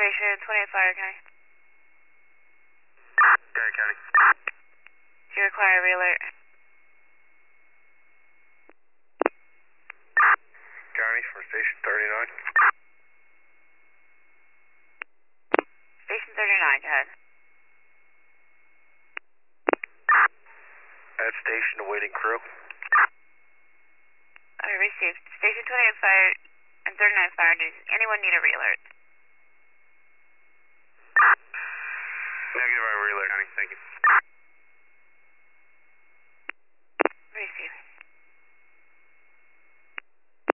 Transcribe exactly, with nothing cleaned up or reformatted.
Station twenty-eight Fire County. Gary County. Do you require a re-alert? County for Station thirty-nine. Station thirty-nine, go ahead. At station awaiting crew. I received. Station twenty-eight Fire and thirty-nine Fire. Does anyone need a re-alert? Negative, I relay, County. Thank you.